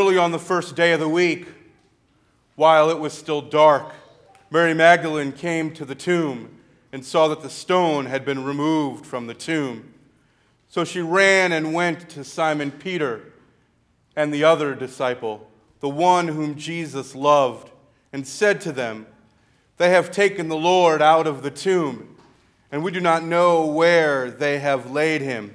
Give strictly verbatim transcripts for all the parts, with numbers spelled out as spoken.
Early on the first day of the week, while it was still dark, Mary Magdalene came to the tomb and saw that the stone had been removed from the tomb. So she ran and went to Simon Peter and the other disciple, the one whom Jesus loved, and said to them, "They have taken the Lord out of the tomb, and we do not know where they have laid him."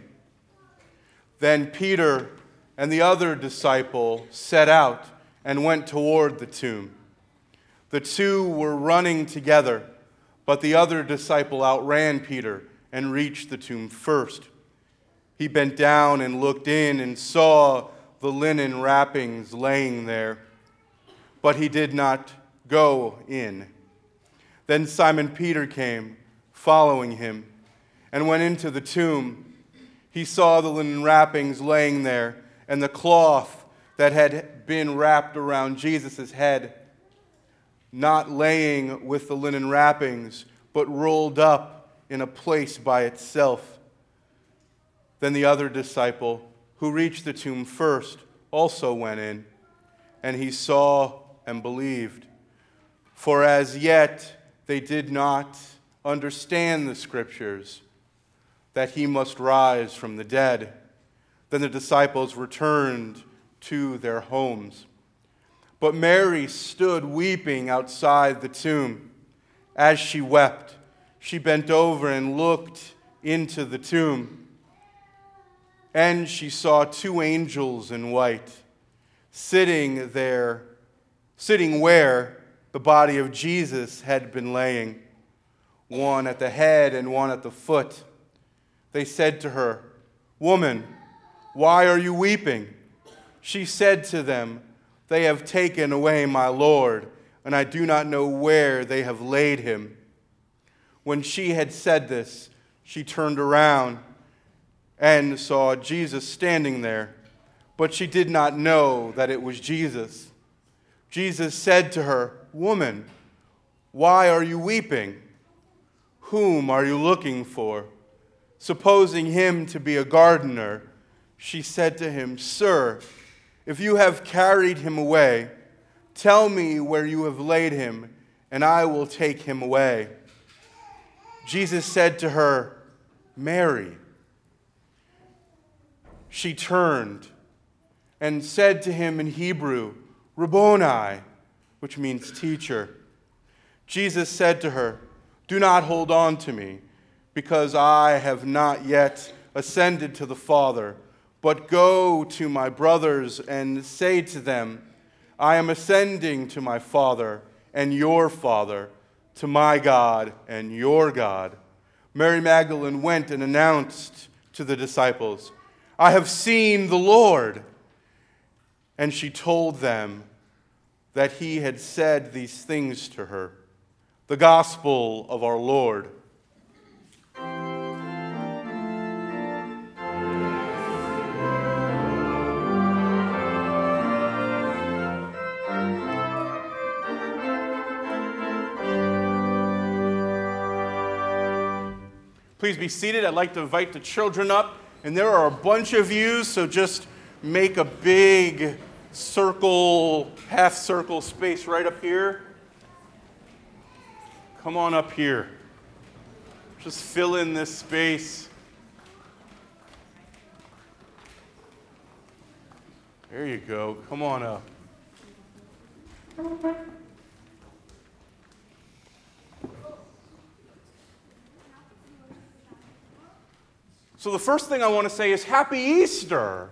Then Peter and the other disciple set out and went toward the tomb. The two were running together, but the other disciple outran Peter and reached the tomb first. He bent down and looked in and saw the linen wrappings laying there, but he did not go in. Then Simon Peter came, following him, and went into the tomb. He saw the linen wrappings laying there, and the cloth that had been wrapped around Jesus' head, not laying with the linen wrappings, but rolled up in a place by itself. Then the other disciple, who reached the tomb first, also went in, and he saw and believed. For as yet they did not understand the Scriptures, that he must rise from the dead. Then the disciples returned to their homes. But Mary stood weeping outside the tomb. As she wept, she bent over and looked into the tomb. And she saw two angels in white, sitting there, sitting where the body of Jesus had been laying, one at the head and one at the foot. They said to her, "Woman, why are you weeping?" She said to them, "They have taken away my Lord, and I do not know where they have laid him." When she had said this, she turned around and saw Jesus standing there, but she did not know that it was Jesus. Jesus said to her, "Woman, why are you weeping? Whom are you looking for?" Supposing him to be a gardener, she said to him, "Sir, if you have carried him away, tell me where you have laid him, and I will take him away." Jesus said to her, "Mary." She turned and said to him in Hebrew, "Rabboni," which means teacher. Jesus said to her, "Do not hold on to me, because I have not yet ascended to the Father, but go to my brothers and say to them, I am ascending to my Father and your Father, to my God and your God." Mary Magdalene went and announced to the disciples, "I have seen the Lord." And she told them that he had said these things to her. The gospel of our Lord. Please be seated. I'd like to invite the children up. And there are a bunch of you, so just make a big circle, half circle space right up here. Come on up here. Just fill in this space. There you go. Come on up. So the first thing I want to say is Happy Easter.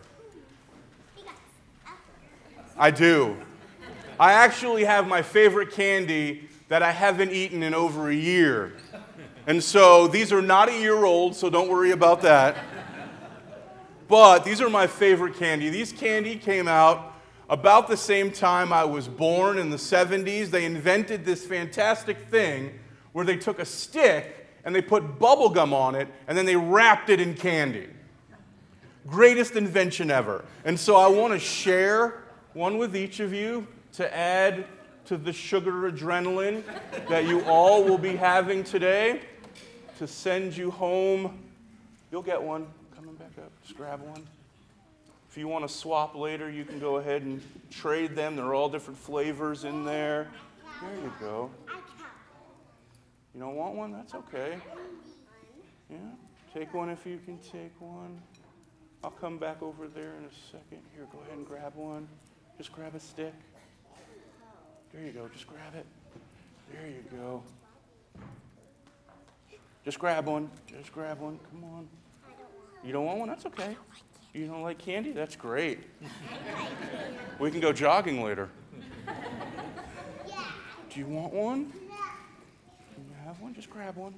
I do. I actually have my favorite candy that I haven't eaten in over a year. And so these are not a year old, so don't worry about that. But these are my favorite candy. These candy came out about the same time I was born in the seventies. They invented this fantastic thing where they took a stick and they put bubble gum on it, and then they wrapped it in candy. Greatest invention ever. And so I want to share one with each of you to add to the sugar adrenaline that you all will be having today to send you home. You'll get one. Coming back up. Just grab one. If you want to swap later, you can go ahead and trade them. They're all different flavors in there. There you go. You don't want one? That's okay. Yeah, take one if you can take one. I'll come back over there in a second. Here, go ahead and grab one. Just grab a stick. There you go. Just grab it. There you go. Just grab one. Just grab one. Come on. You don't want one? That's okay. You don't like candy? That's great. We can go jogging later. Do you want one? Do you have one? Just grab one.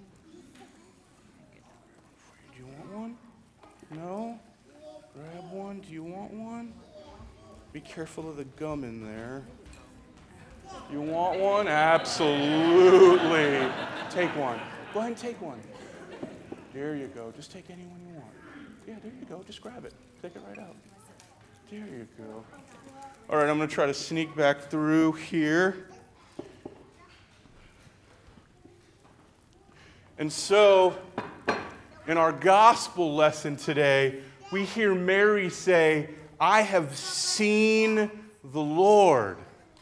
Do you want one? No? Grab one. Do you want one? Be careful of the gum in there. You want one? Absolutely. Take one. Go ahead and take one. There you go. Just take any one you want. Yeah, there you go. Just grab it. Take it right out. There you go. All right, I'm going to try to sneak back through here. And so, in our gospel lesson today, we hear Mary say, I have seen the Lord.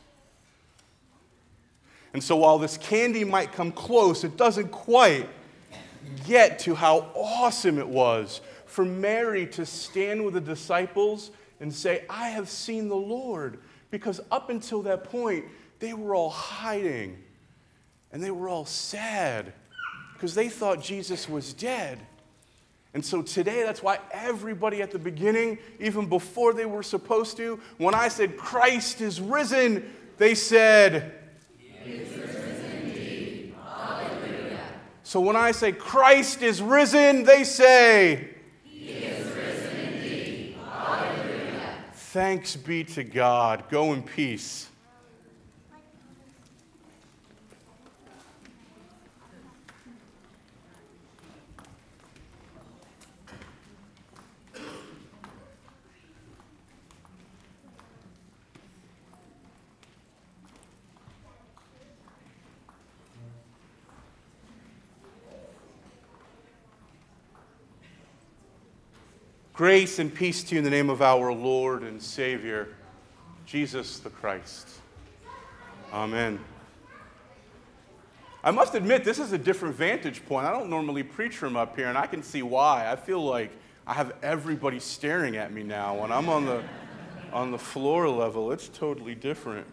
And so while this candy might come close, it doesn't quite get to how awesome it was for Mary to stand with the disciples and say, I have seen the Lord. Because up until that point, they were all hiding and they were all sad because they thought Jesus was dead. And so today, that's why everybody at the beginning, even before they were supposed to, when I said, Christ is risen, they said, He is risen indeed. Hallelujah. So when I say, Christ is risen, they say, He is risen indeed. Hallelujah. Thanks be to God. Go in peace. Grace and peace to you in the name of our Lord and Savior, Jesus the Christ. Amen. I must admit, this is a different vantage point. I don't normally preach from up here, and I can see why. I feel like I have everybody staring at me now. When I'm on the, on the floor level, it's totally different.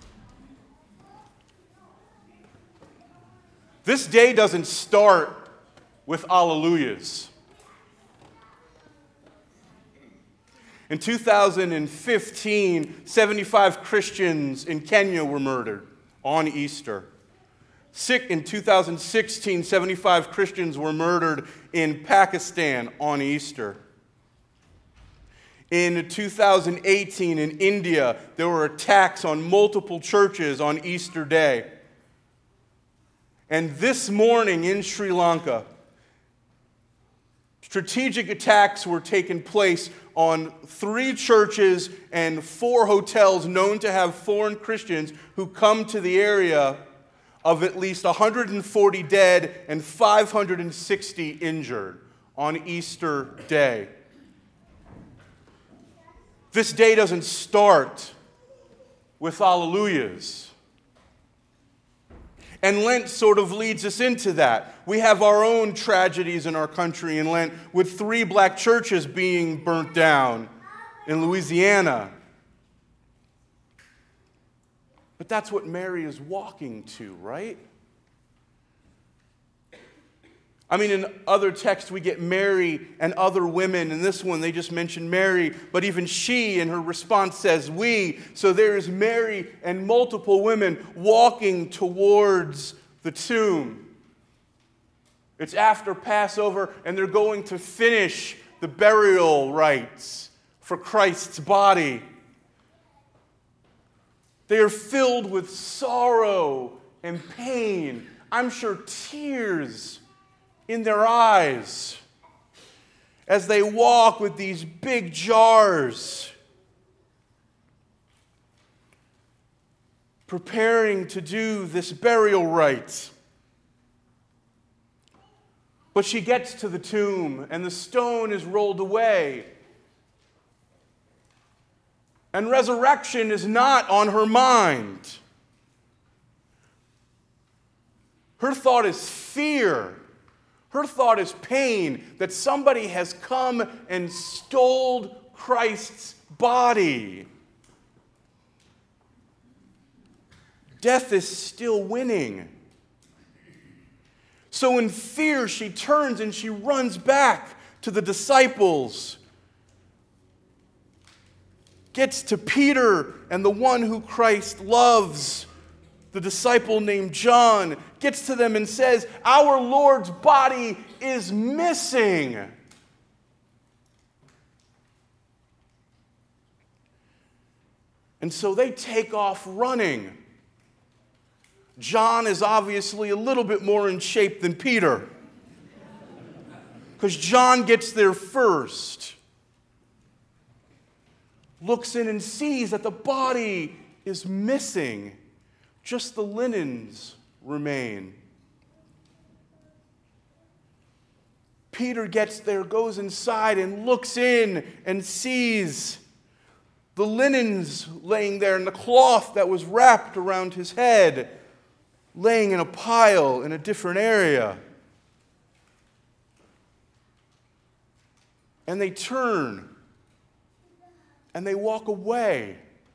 This day doesn't start with alleluias. In two thousand fifteen, seventy-five Christians in Kenya were murdered on Easter. In two thousand sixteen, seventy-five Christians were murdered in Pakistan on Easter. In two thousand eighteen, in India, there were attacks on multiple churches on Easter Day. And this morning in Sri Lanka, strategic attacks were taking place on three churches and four hotels known to have foreign Christians who come to the area, of at least one hundred forty dead and five hundred sixty injured on Easter Day. This day doesn't start with alleluias. And Lent sort of leads us into that. We have our own tragedies in our country in Lent, with three black churches being burnt down in Louisiana. But that's what Mary is walking to, right? I mean, in other texts, we get Mary and other women. In this one, they just mention Mary, but even she, in her response, says we. So there is Mary and multiple women walking towards the tomb. It's after Passover, and they're going to finish the burial rites for Christ's body. They are filled with sorrow and pain. I'm sure tears in their eyes as they walk with these big jars, preparing to do this burial rite. But she gets to the tomb, and the stone is rolled away. And resurrection is not on her mind. Her thought is fear. Her thought is pain that somebody has come and stole Christ's body. Death is still winning. So in fear, she turns and she runs back to the disciples. Gets to Peter and the one who Christ loves, the disciple named John, gets to them and says, "Our Lord's body is missing." And so they take off running. John is obviously a little bit more in shape than Peter, because John gets there first. Looks in and sees that the body is missing. Just the linens remain. Peter gets there, goes inside, and looks in and sees the linens laying there and the cloth that was wrapped around his head laying in a pile in a different area. And they turn and they walk away.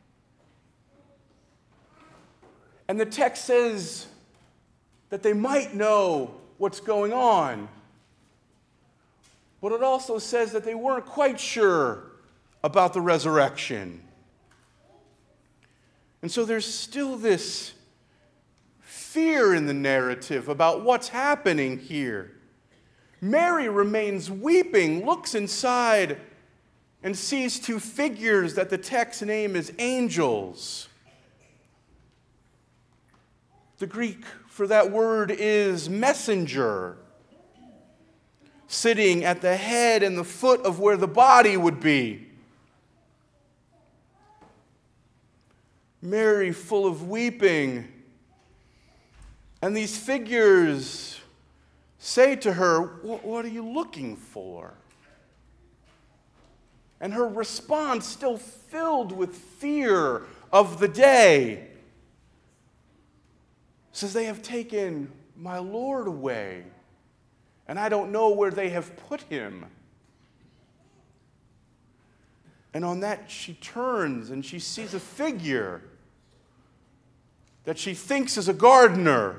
And the text says that they might know what's going on, but it also says that they weren't quite sure about the resurrection. And so there's still this fear in the narrative about what's happening here. Mary remains weeping, looks inside, and sees two figures that the text name is angels. The Greek for that word is messenger, sitting at the head and the foot of where the body would be. Mary full of weeping. And these figures say to her, "What are you looking for?" And her response, still filled with fear of the day, says, "They have taken my Lord away, and I don't know where they have put him." And on that, she turns and she sees a figure that she thinks is a gardener.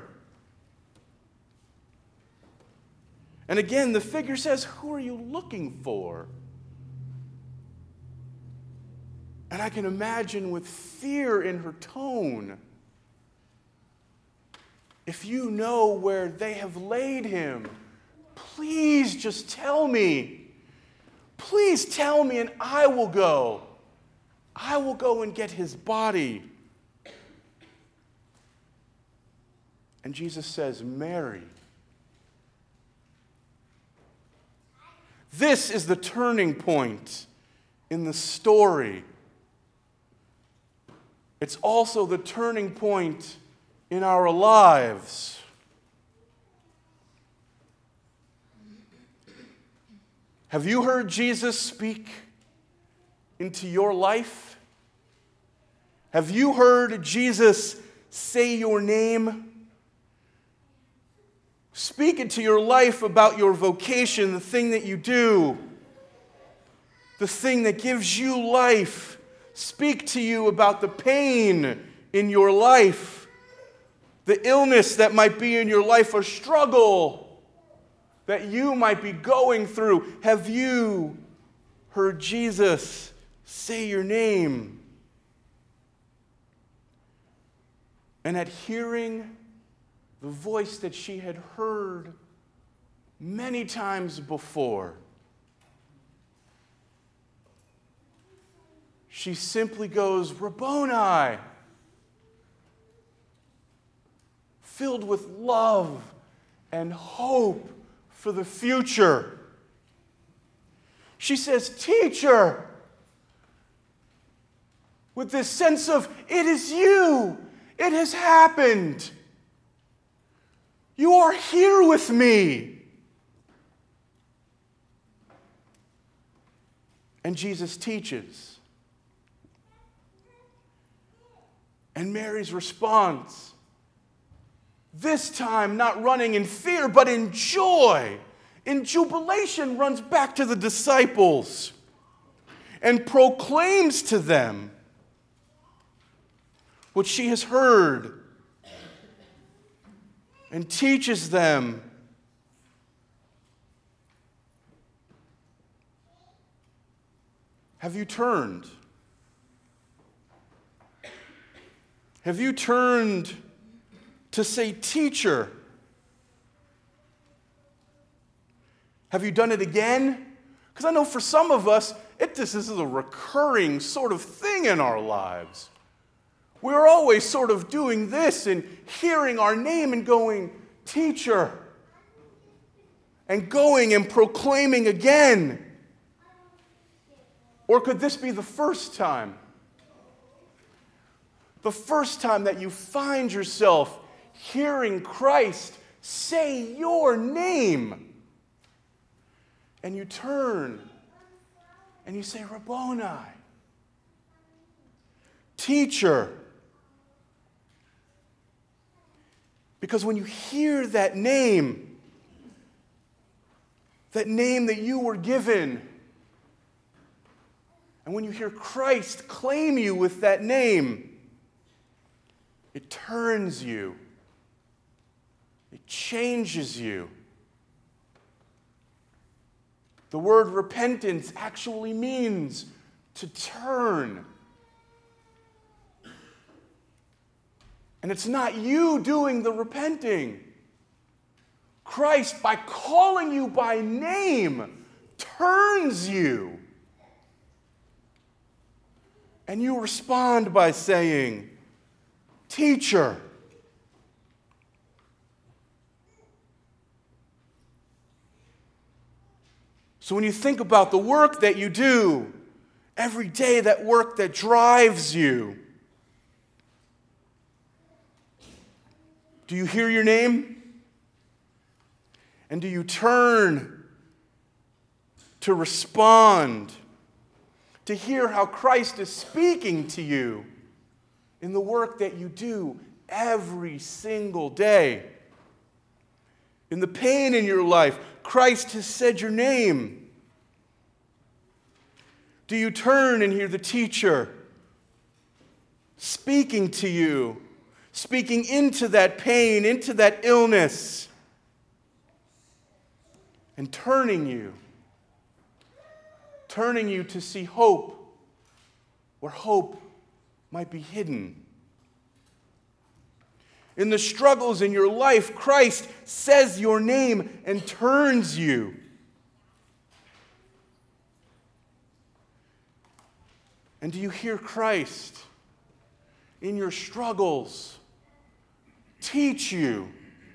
And again, the figure says, "Who are you looking for?" And I can imagine with fear in her tone, "If you know where they have laid him, please just tell me. Please tell me and I will go. I will go and get his body." And Jesus says, "Mary." This is the turning point in the story. It's also the turning point in our lives. Have you heard Jesus speak into your life? Have you heard Jesus say your name? Speak into your life about your vocation, the thing that you do, the thing that gives you life. Speak to you about the pain in your life, the illness that might be in your life, a struggle that you might be going through. Have you heard Jesus say your name? And at hearing the voice that she had heard many times before, she simply goes, "Rabboni," filled with love and hope for the future. She says, "Teacher," with this sense of, "It is you. It has happened. You are here with me." And Jesus teaches. And Mary's response, this time not running in fear, but in joy, in jubilation, runs back to the disciples and proclaims to them what she has heard and teaches them. Have you turned? Have you turned to say, teacher? Have you done it again? Because I know for some of us, it, this is a recurring sort of thing in our lives. We're always sort of doing this and hearing our name and going, teacher, and going and proclaiming again. Or could this be the first time? The first time that you find yourself hearing Christ say your name. And you turn and you say, Rabboni, teacher. Because when you hear that name, that name that you were given, and when you hear Christ claim you with that name, it turns you. It changes you. The word repentance actually means to turn. And it's not you doing the repenting. Christ, by calling you by name, turns you. And you respond by saying, teacher. So when you think about the work that you do, every day, that work that drives you, do you hear your name? And do you turn to respond, to hear how Christ is speaking to you in the work that you do every single day? In the pain in your life, Christ has said your name. Do you turn and hear the teacher speaking to you, speaking into that pain, into that illness, and turning you, turning you to see hope where hope might be hidden? In the struggles in your life, Christ says your name and turns you. And do you hear Christ in your struggles teach you,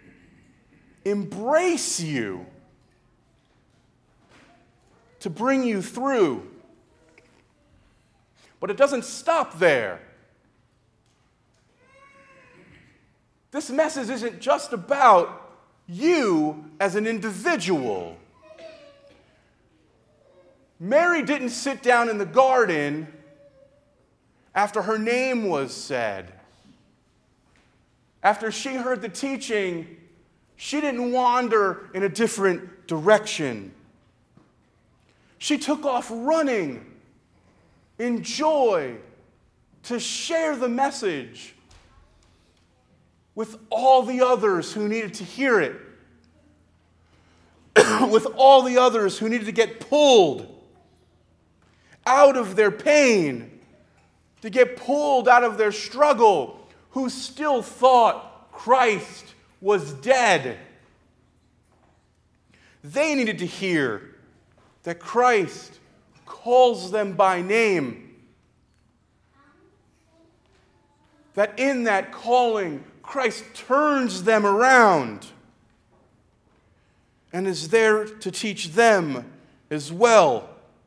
embrace you, to bring you through? But it doesn't stop there. This message isn't just about you as an individual. Mary didn't sit down in the garden after her name was said. After she heard the teaching, she didn't wander in a different direction. She took off running in joy to share the message with all the others who needed to hear it, with all the others who needed to get pulled out of their pain, to get pulled out of their struggle, who still thought Christ was dead. They needed to hear that Christ calls them by name, that in that calling, Christ turns them around and is there to teach them as well,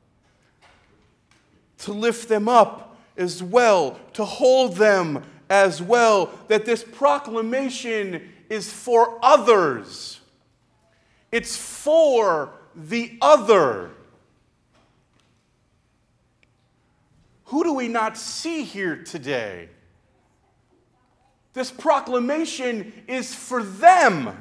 to lift them up as well, to hold them as well, that this proclamation is for others. It's for the other. Who do we not see here today? This proclamation is for them.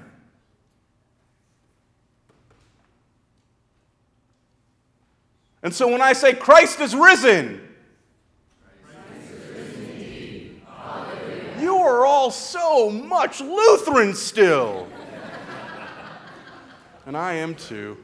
And so when I say Christ is risen, Christ is risen indeed. Hallelujah. You are all so much Lutheran still. And I am too.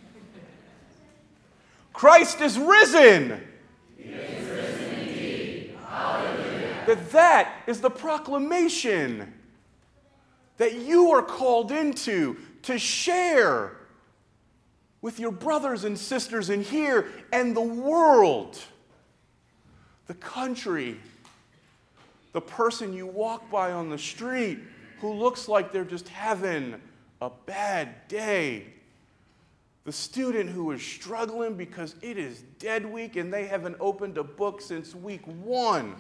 Christ is risen. He is risen indeed. Hallelujah. That that is the proclamation that you are called into to share with your brothers and sisters in here and the world, the country, the person you walk by on the street who looks like they're just having a bad day, the student who is struggling because it is dead week and they haven't opened a book since week one.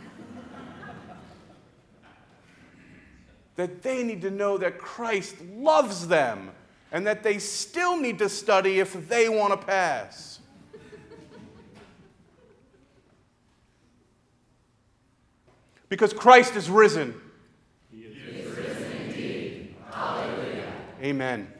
That they need to know that Christ loves them and that they still need to study if they want to pass. Because Christ is risen. He is risen indeed. Hallelujah. Amen.